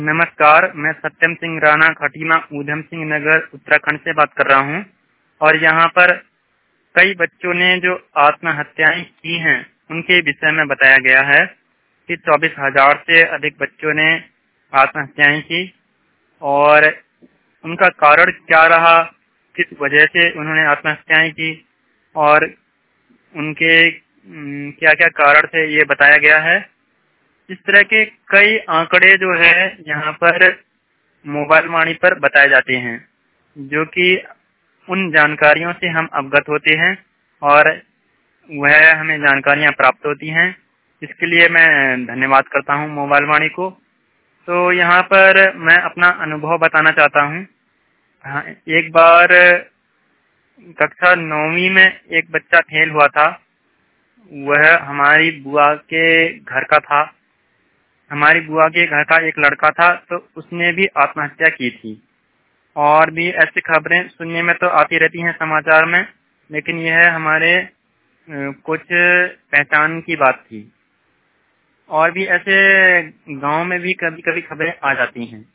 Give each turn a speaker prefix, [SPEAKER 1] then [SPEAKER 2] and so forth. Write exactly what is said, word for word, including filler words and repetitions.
[SPEAKER 1] नमस्कार, मैं सत्यम सिंह राणा खटीमा ऊधम सिंह नगर उत्तराखंड से बात कर रहा हूं और यहां पर कई बच्चों ने जो आत्महत्याएं की हैं उनके विषय में बताया गया है कि चौबीस हजार से अधिक बच्चों ने आत्महत्याएं की और उनका कारण क्या रहा, किस वजह से उन्होंने आत्महत्याएं की और उनके क्या क्या कारण थे ये बताया गया है। इस तरह के कई आंकड़े जो है यहाँ पर मोबाइल वाणी पर बताए जाते हैं, जो कि उन जानकारियों से हम अवगत होते हैं और वह हमें जानकारियां प्राप्त होती हैं। इसके लिए मैं धन्यवाद करता हूं मोबाइल वाणी को। तो यहाँ पर मैं अपना अनुभव बताना चाहता हूं। हाँ, एक बार कक्षा नौवीं में एक बच्चा फेल हुआ था। वह हमारी बुआ के घर का था। हमारी बुआ के घर का एक लड़का था, तो उसने भी आत्महत्या की थी। और भी ऐसी खबरें सुनने में तो आती रहती हैं समाचार में, लेकिन यह हमारे कुछ पहचान की बात थी। और भी ऐसे गांव में भी कभी कभी खबरें आ जाती हैं।